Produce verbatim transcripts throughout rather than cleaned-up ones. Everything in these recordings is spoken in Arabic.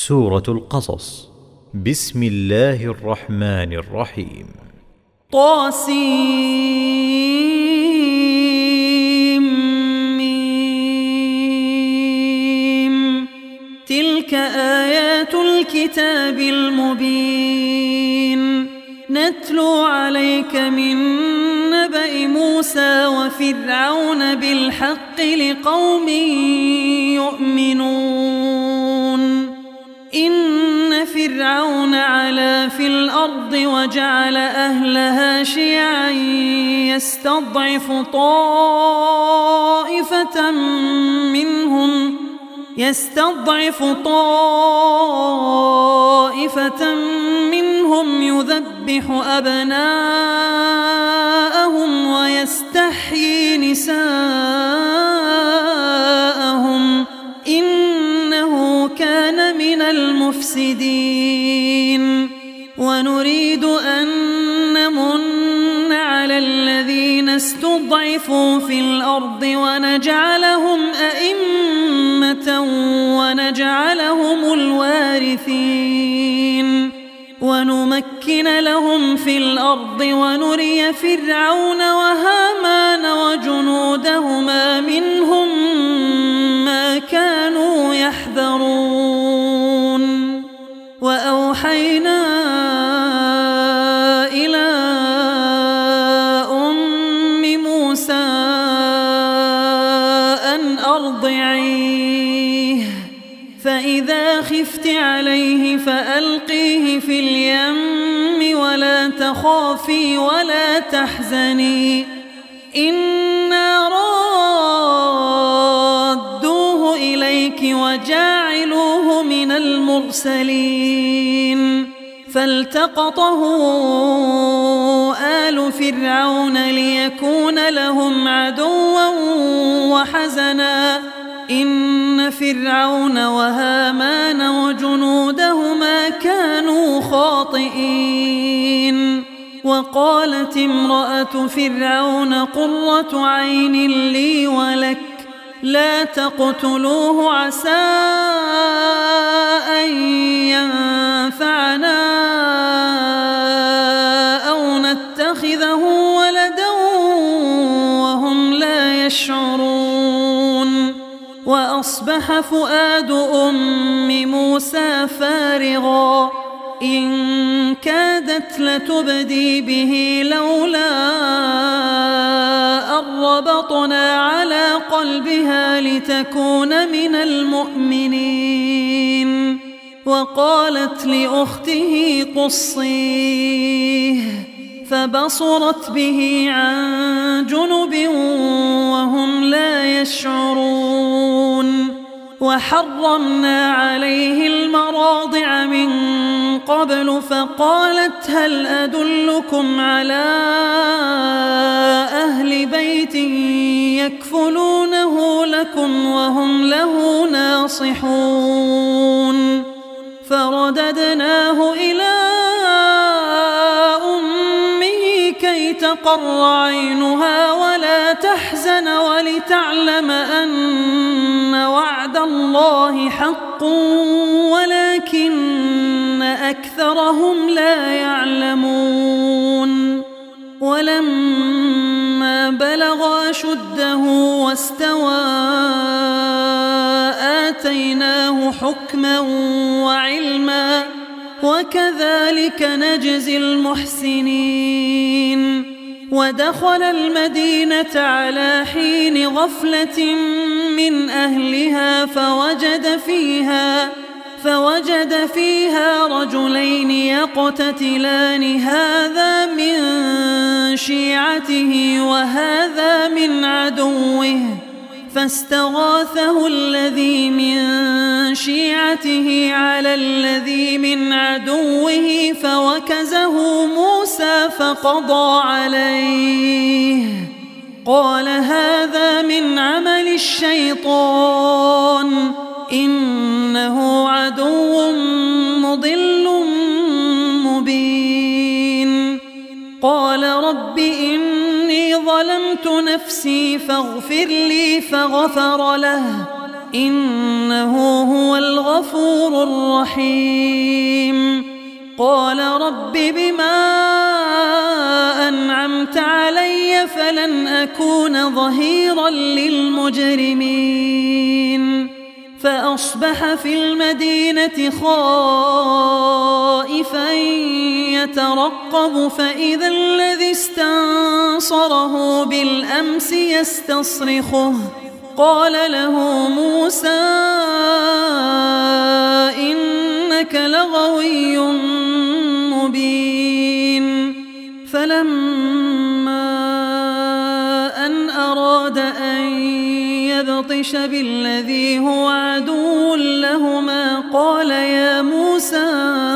سورة القصص. بسم الله الرحمن الرحيم. طاسيم. تلك آيات الكتاب المبين، نتلو عليك من نبأ موسى وفرعون بالحق لقوم يؤمنون. إن فرعون علا في الأرض وجعل أهلها شيعا يستضعف طائفة منهم يستضعف طائفة منهم يذبح أبناءهم ويستحيي نساءهم، إنه كان من المفسدين. ونريد أن نمن على الذين استضعفوا في الأرض ونجعلهم أئمة ونجعلهم الوارثين، ونمكن لهم في الأرض ونري فرعون وهامان وجنودهما منهم ما كانوا يحذرون. وأوحينا إلى أم موسى أن أرضعيه، فإذا خفت عليه فألقيه في اليم ولا تخافي ولا تحزني، إنا رادوه إليك وجاعلوه من المرسلين. فالتقطه آل فرعون ليكون لهم عدوا وحزنا، إن فرعون وهامان وجنودهما كانوا خاطئين. وقالت امرأة فرعون قرة عين لي ولك، لا تقتلوه عسى أن ينفعنا أو نتخذه ولدا وهم لا يشعرون. وأصبح فؤاد أم موسى فارغا، إن كادت لتبدي به لولا أن ربطنا على قلبها لتكون من المؤمنين. وقالت لأخته قصيه، فبصرت به عن جنب وهم لا يشعرون. وحرمنا عليه المراضع من قبل، فقالت هل أدلكم على أهل بيت يكفلونه لكم وهم له ناصحون. فرددناه إلى أمه كي تقر عينها ولا تحزن ولتعلم أن وعد الله حق ولكن أكثرهم لا يعلمون. ولما بلغ أشده واستوى آتيناه حكما وعلما، وكذلك نجزي المحسنين. ودخل المدينة على حين غفلة من أهلها فوجد فيها فوجد فيها رجلين يقتتلان، هذا من شيعته وهذا من عدوه، فاستغاثه الذي من شيعته على الذي من عدوه فوكزه موسى فقضى عليه. قال هذا من عمل الشيطان، إنه عدو مضل مبين. قال رب إني ظلمت نفسي فاغفر لي فغفر له، إنه هو الغفور الرحيم قال رب بما أنعمت علي فلن أكون ظهيرا للمجرمين فأصبح في المدينة خائفا يترقب فإذا الذي استنصره بالأمس يستصرخه قال له موسى إنك لغوي مبين فلما أن أراد أن يبطش بالذي هو عدو لهما قال يا موسى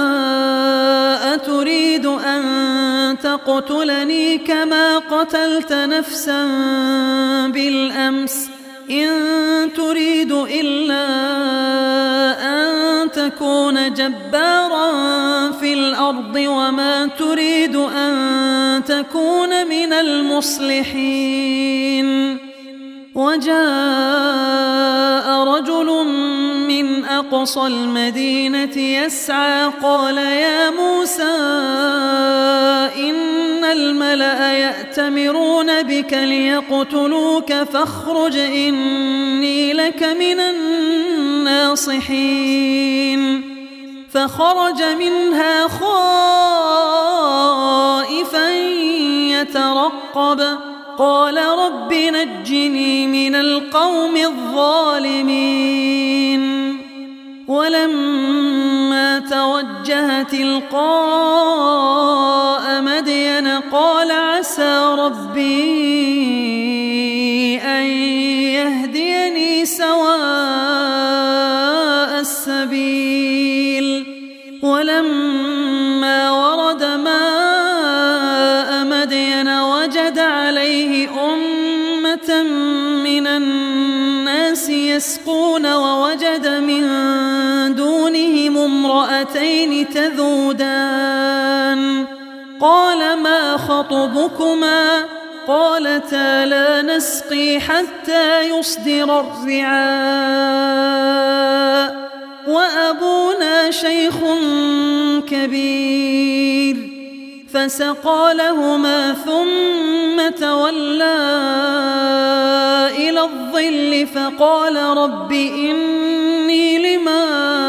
أتريد أن تقتلني كما قتلت نفسا بالأمس إن تريد إلا أن تكون جبارا في الأرض وما تريد أن تكون من المصلحين وجاء رجل من أقصى المدينة يسعى قال يا موسى إن الملأ يأتمرون بك ليقتلوك فاخرج إني لك من الناصحين فخرج منها خائفا يترقب قال رب نجني من القوم الظالمين ولما توجه تلقاء مدين قال عسى ربي أن يهديني سواء السبيل ولما ورد ماء مدين وجد عليه أمة من الناس يسقون ووجد من دونهم امرأتين تذودان قال ما خطبكما قالتا لا نسقي حتى يصدر الرعاء وأبونا شيخ كبير فسقى لهما ثم تولى إلى الظل فقال رب إني لما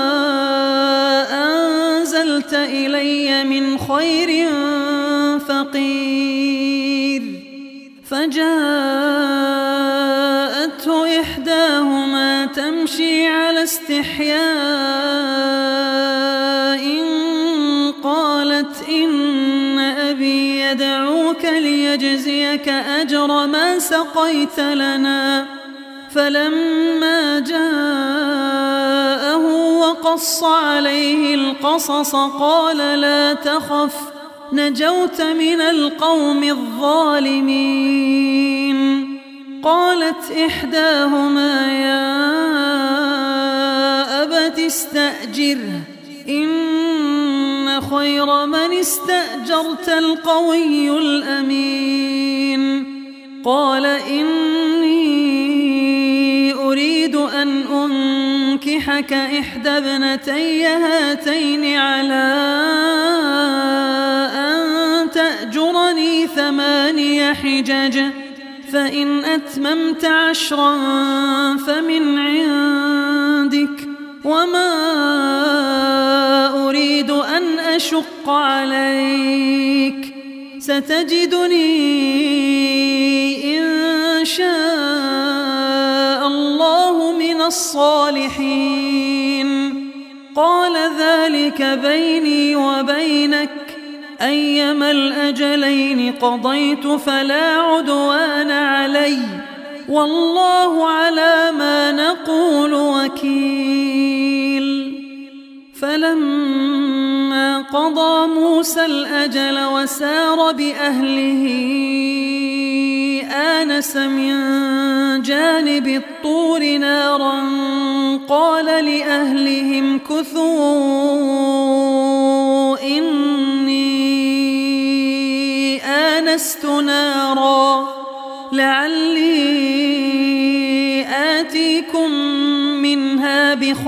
أنزلت إلي من خير فقير فجاءته إحداهما تمشي على استحياء قالت إن أبي يدعوك ليجزيك أجر ما سقيت لنا فلما جاءه وقص عليه القصص قال لا تخف نجوت من القوم الظالمين قالت إحداهما يا أبت استأجره إن خير من استأجرت القوي الأمين قال إني أريد أن أنكحك إحدى ابنتي هاتين على أن تأجرني ثماني حجج فإن أتممت عشرا فمن عندك وما أريد أن أشق عليك ستجدني إن شاء الله من الصالحين قال ذلك بيني وبينك أيما الأجلين قضيت فلا عدوان علي والله على ما نقول وكيل فلما قضى موسى الأجل وسار بأهله آنس من جانب الطور نارا قال لأهلهم كثوا إني آنست نارا لعلي آتيكم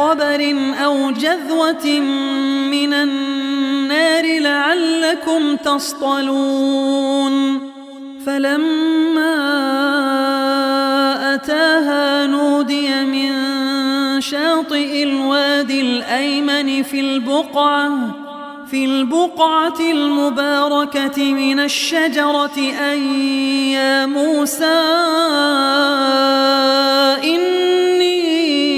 خبر أو جذوة من النار لعلكم تصطلون فلما أتاها نودي من شاطئ الوادي الأيمن في البقعة في البقعة المباركة من الشجرة أن يا موسى إني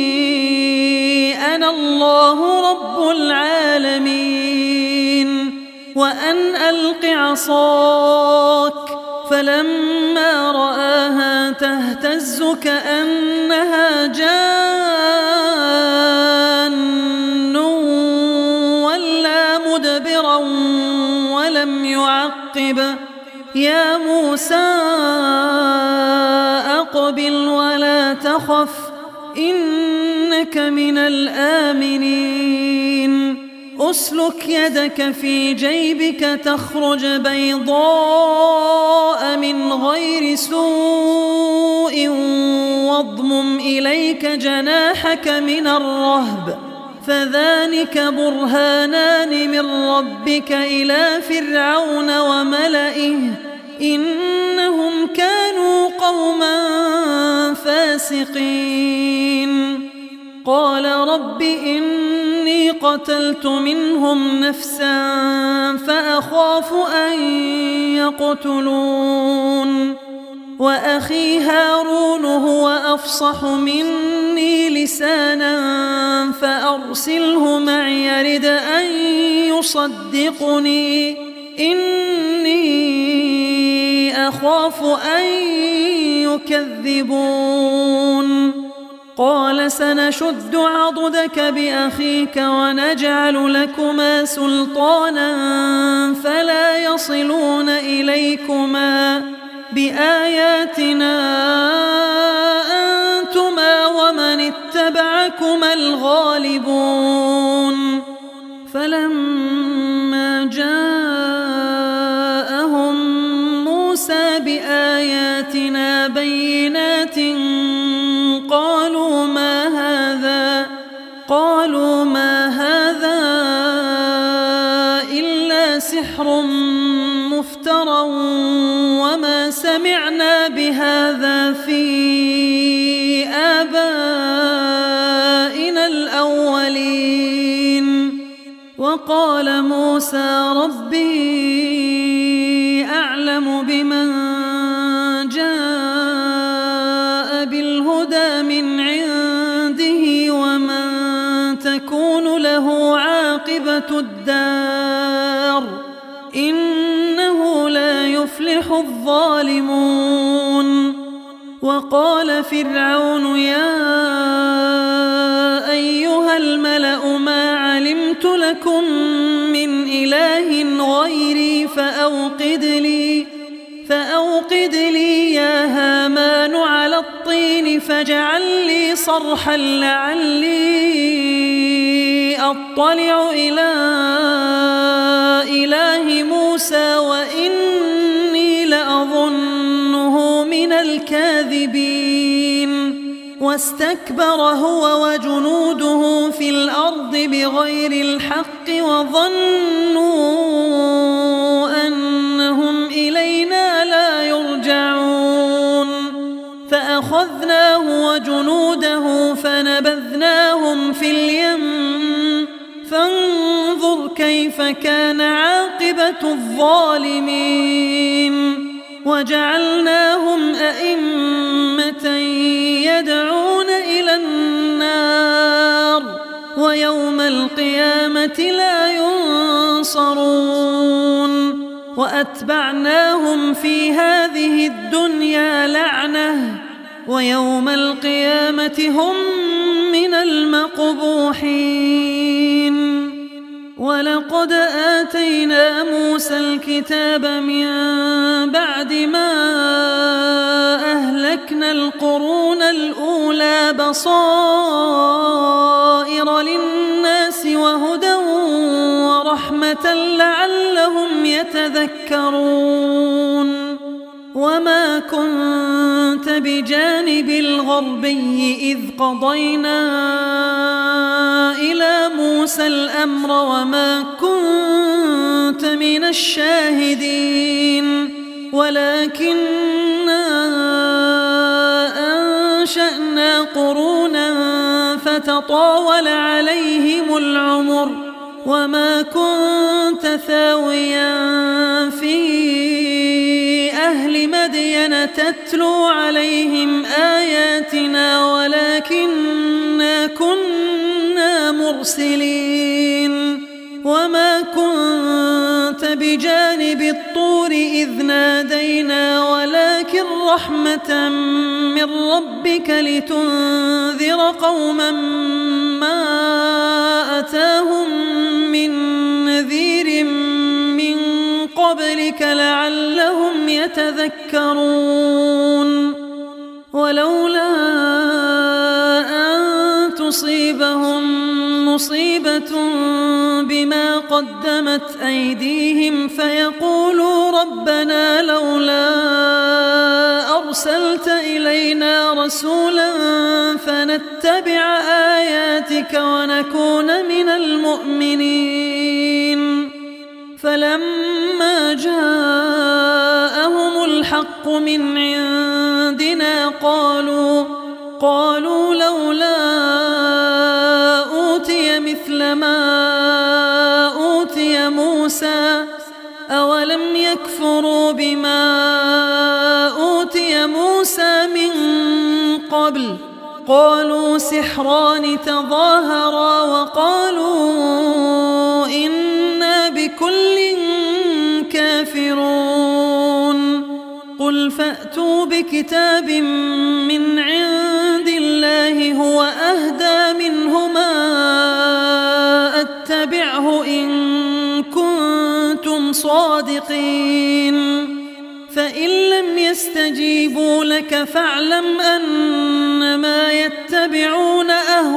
أنا الله رب العالمين وأن ألق عصاك فلما رآها تهتز كأنها جان ولا مدبرا ولم يعقب يا موسى أقبل ولا تخف إنك من الآمنين أسلك يدك في جيبك تخرج بيضاء من غير سوء واضمم إليك جناحك من الرهب فذلك برهانان من ربك إلى فرعون وملئه إنهم كانوا قوما فاسقين قال رب إني قتلت منهم نفسا فأخاف أن يقتلون وأخي هارون هو أفصح مني لسانا فأرسله معي يرد أن يصدقني إني أخاف أن يكذبون قال سنشد عضدك بأخيك ونجعل لكما سلطانا فلا يصلون إليكما بآياتنا أنتما ومن اتبعكما الغالبون فلما جاءهم موسى بآياتنا بينات قالوا ما هذا قالوا ما هذا إلا سحر مفترى وما سمعنا بهذا في آبائنا الأولين وقال موسى ربي أعلم بمن جاء بالهدى من عنده ومن تكون له عاقبة الدار إنه لا يفلح الظالمون وقال فرعون يا أيها الملأ ما علمت لكم من إله غيري فأوقد لي فأوقد لي يا هامان على الطين فاجعل لي صرحا لعلي أطلع إلى إله موسى وإني لأظنه من الكاذبين واستكبر هو وجنوده في الأرض بغير الحق وظنوا أنهم إلينا لا يرجعون فأخذناه وجنوده فنبذناهم في اليم فانظر كيف كان عاقبة الظالمين وجعلناهم أئمة يدعون إلى النار ويوم القيامة لا ينصرون وأتبعناهم في هذه الدنيا لعنة ويوم القيامة هم من المقبوحين ولقد آتينا موسى الكتاب من بعد ما أهلكنا القرون الأولى بصائر للناس وهدى ورحمة لعلهم يتذكرون وما كنت بجانب الغربي إذ قضينا إلى موسى الأمر وما كنت من الشاهدين ولكننا أنشأنا قرونا فتطاول عليهم العمر وما كنت ثاويا في أهل مدين تتلو عليهم آياتنا ولكننا كنا مرسلين وما كنت بجانب الطور إذ نادينا ولكن رحمة من ربك لتنذر قوما ما أتاهم من نذير من قبلك لعلهم يتذكرون ولولا أن تصيبهم مصيبة بما قدمت أيديهم فيقولوا ربنا لولا أرسلت إلينا رسولا فنتبع آياتك ونكون من المؤمنين فلما جاءهم الحق من عندنا قالوا قالوا لولا أوتي مثل ما أوتي موسى أولم يكفروا بما أوتي موسى من قبل قالوا سحران تظاهرا وقالوا إنا بكل كافرون قل فأتوا بكتاب من عند الله هو أهدى منهما أتبعه إن كنتم صادقين فإن لم يستجيبوا لك فاعلم أنما يتبعون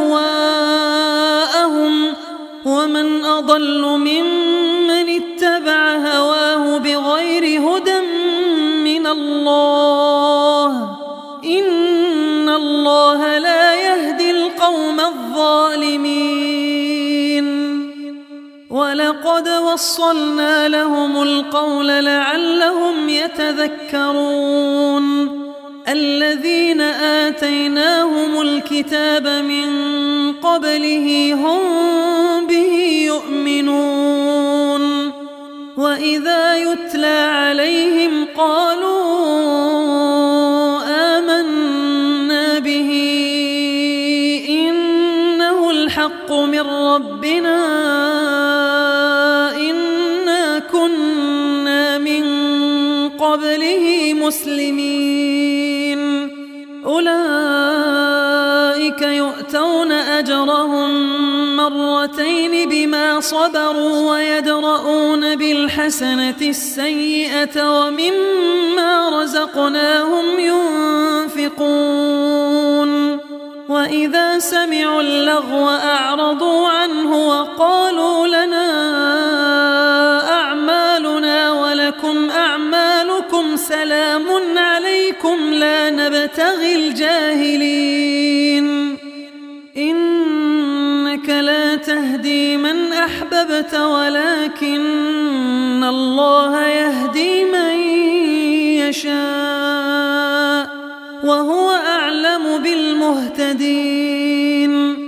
أهواءهم ومن أضل ممن اتبع هواه بغير هدى من الله إن الله لا يهدي القوم الظالمين ولقد وصلنا لهم القول لعلهم يتذكرون الذين آتيناهم الكتاب من قبله هم به يؤمنون وإذا يتلى عليهم قالوا آمنا به إنه الحق من ربنا إنا كنا من قبله مسلمين أولئك يؤتون أجرهم مرتين بما صبروا ويدرؤون بالحسنة السيئة ومما رزقناهم ينفقون وإذا سمعوا اللغو أعرضوا عنه وقالوا لنا أعمالنا ولكم أعمالكم سلام عليكم لا نبتغي الجاهلين إنك لا تهدي من أحببت ولكن الله يهدي من يشاء وهو أعلم بالمهتدين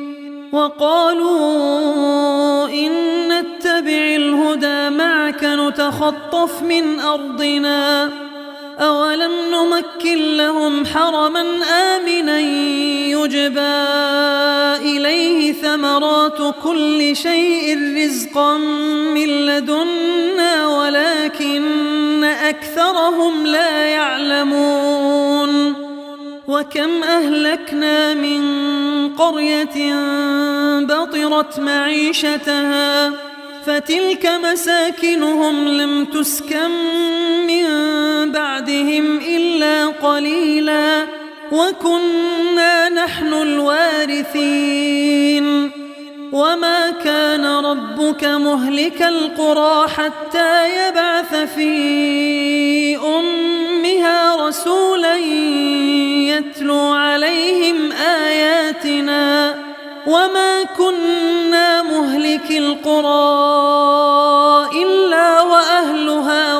وقالوا إن نتبع الهدى معك نتخطف من أرضنا أولم نمكن لهم حرما آمنا يجبى إليه ثمرات كل شيء رزقا من لدنا ولكن أكثرهم لا يعلمون وكم أهلكنا من قرية بطرت معيشتها فتلك مساكنهم لم تسكن من بعدهم إلا قليلا وكنا نحن الوارثين وما كان ربك مهلك القرى حتى يبعث في أمها رسولا يتلو عليهم آياتنا وما كنا مهلك القرى إلا وأهلها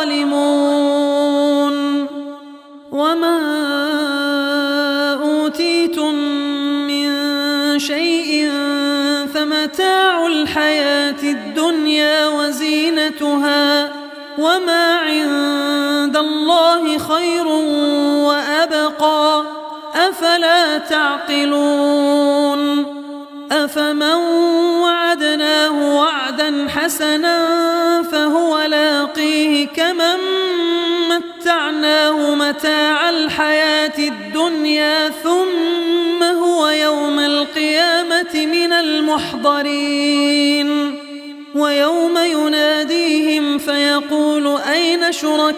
ظالمون وما أوتيتم من شيء فمتاع الحياة الدنيا وزينتها وما عند الله خير وأبقى أفلا تعقلون أفمن وعدناه وعدا حسنا فهو لاقيه كمن متعناه متاع الحياة الدنيا ثم هو يوم القيامة من المحضرين ويوم يناديهم فيقول أين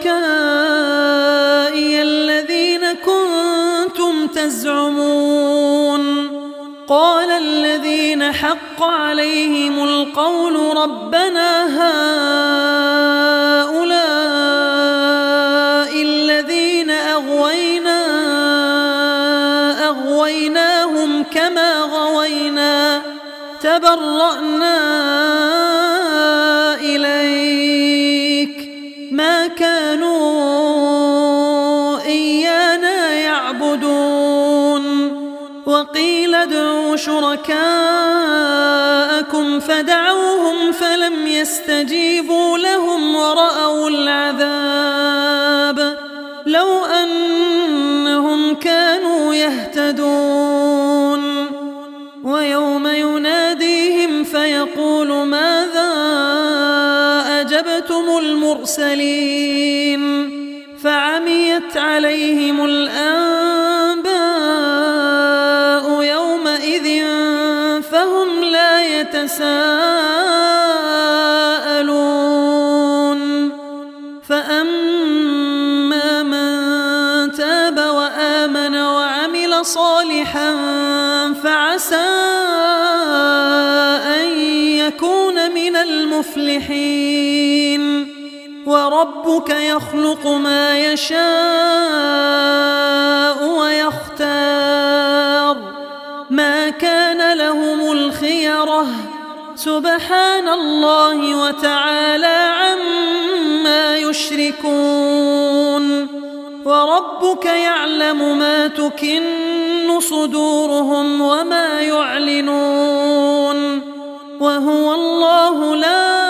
شركائي الذين كنتم تزعمون قال الذين حق عليهم القول ربنا هؤلاء الذين أغوينا أغويناهم كما غوينا تبرأنا إليك ما كانوا إيانا يعبدون وقيل ادعوا شركاءكم فدعوهم فلم يستجيبوا لهم ورأوا العذاب لو أنهم كانوا يهتدون ويوم يناديهم فيقول ماذا أجبتم المرسلين فعميت عليهم الأنباء يومئذ فهم لا يتساءلون فأما من تاب وآمن وعمل صالحا فعسى أن يكون من المفلحين وربك يخلق ما يشاء ويختار ما كان لهم الخيرة سبحان الله وتعالى عما يشركون وربك يعلم ما تكن صدورهم وما يعلنون وهو الله لا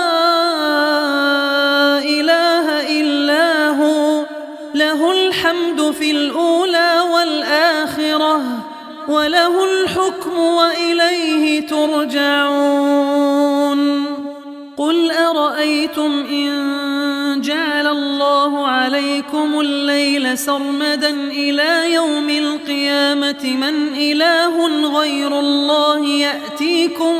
إله إلا هو له الحمد في الأولى والآخرة وله الحكم وإليه ترجعون قل أرأيتم إن جعل الله عليكم الليل سرمدا إلى يوم القيامة من إله غير الله يأتيكم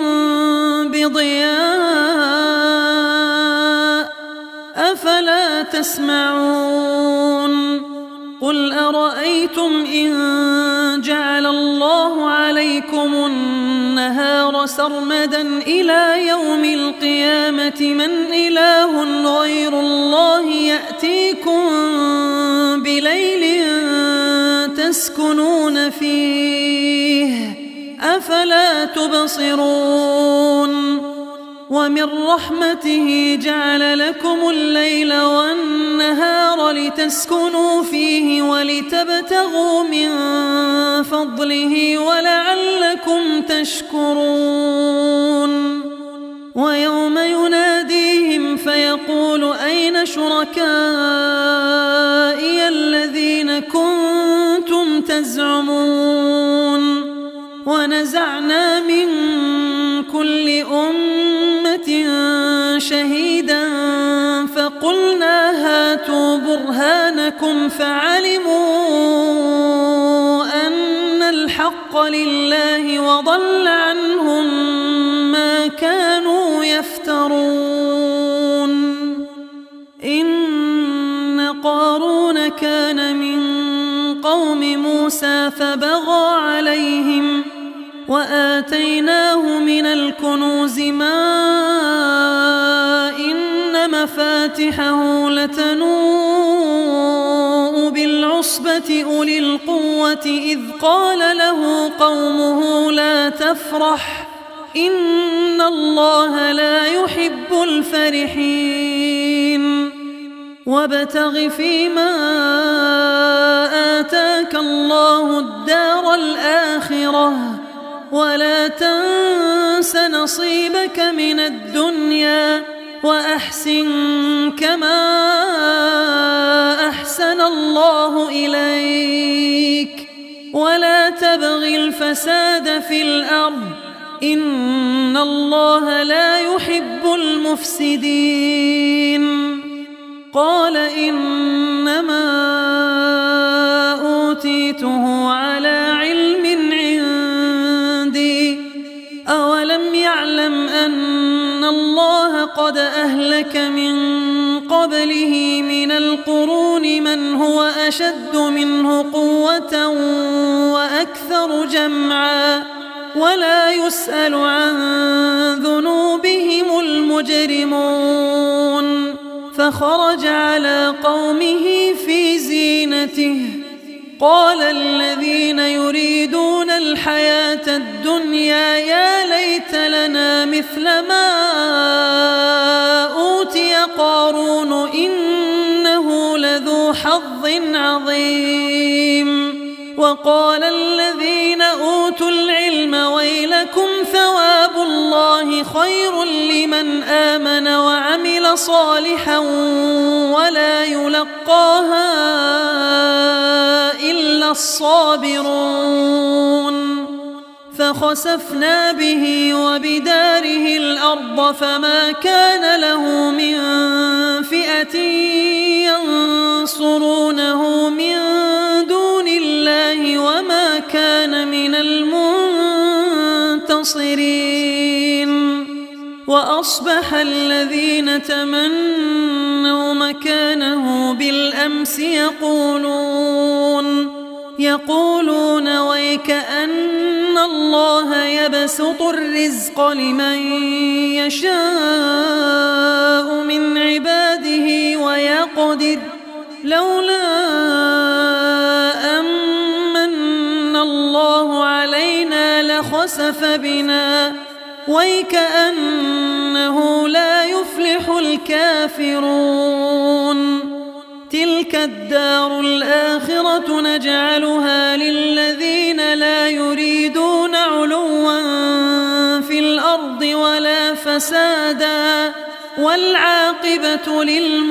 بضياء أفلا تسمعون قل أرأيتم إن جعل الله عليكم النهار سرمدا إلى يوم القيامة من إله غير الله يأتيكم بليل تسكنون فيه أفلا تبصرون ومن رحمته جعل لكم الليل والنهار لتسكنوا فيه ولتبتغوا من فضله ولعلكم تشكرون ويوم يناديهم فيقول أين شركائي الذين كنتم تزعمون ونزعنا من كل أمة شهيدا فقلنا هاتوا برهانكم فعلموا أن الحق لله وضل عنهم ما كانوا يفترون إن قارون كان من قوم موسى فبغى عليهم وآتيناه من الكنوز ما إن مفاتحه لتنوء بالعصبة العصبة أولي القوة إذ قال له قومه لا تفرح إن الله لا يحب الفرحين وابتغ فيما آتاك الله الدار الآخرة ولا تنس نصيبك من الدنيا وأحسن كما أحسن الله إليك ولا تبغ الفساد في الأرض إن الله لا يحب المفسدين قال إنما أوتيته على علم عندي أولم يعلم أن الله قد أهلك من قبله من القرون من هو أشد منه قوة وأكثر جمعا ولا يسأل عن ذنوبهم المجرمون فخرج على قومه في زينته قال الذين يريدون الحياة الدنيا يا ليت لنا مثل ما أوتي قارون إنه لذو حظ عظيم وقال الذين أوتوا العلم ويلكم ثواب الله خير لمن آمن وعمل صالحا ولا يلقاها إلا الصابرون فخسفنا به وبداره الأرض فما كان له من فئة ينصرونه من دون الله وما كان من المنتصرين وأصبح الذين تمنوا مكانه بالأمس يقولون يقولون ويكأن الله يبسط الرزق لمن يشاء من عباده ويقدر لولا أمن الله علينا لخسف بنا ويكأنه لا يفلح الكافرون تلك الدار الآخرة نجعلها للذين لا يريدون علوا في الأرض ولا فسادا والعاقبة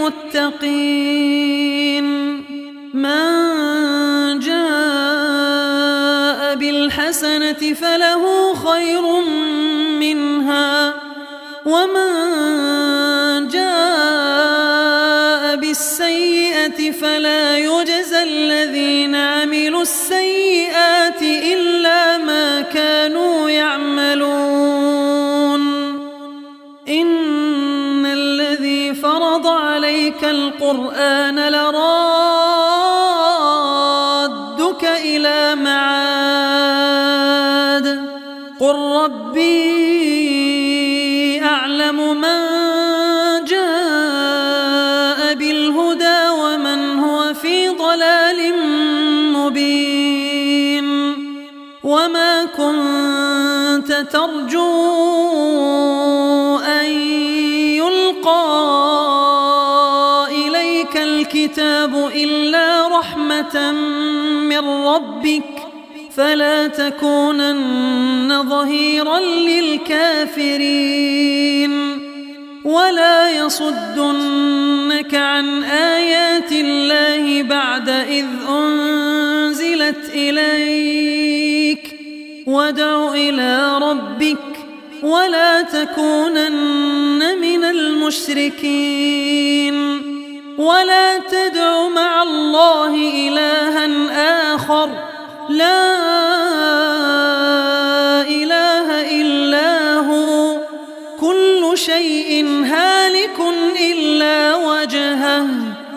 للمتقين من جاء بالحسنة فله خير منها ومن جاء بالسيئة فلا يجزى الذين عملوا السيئات إلا ما كانوا يعملون إن الذي فرض عليك القرآن لرادك إلى معاد قل ربي أعلم من جاء بالهدى ومن هو في ضلال مبين وما كنت ترجو أن يلقى إليك الكتاب إلا رحمة من ربك فلا تكونن ظهيرا للكافرين ولا يصدنك عن آيات الله بعد إذ أنزلت إليك وادع إلى ربك ولا تكونن من المشركين ولا تدع مع الله إلها آخر لا إله إلا هو كل شيء هالك إلا وجهه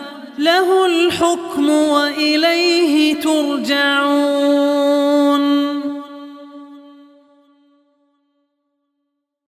له الحكم وإليه ترجعون.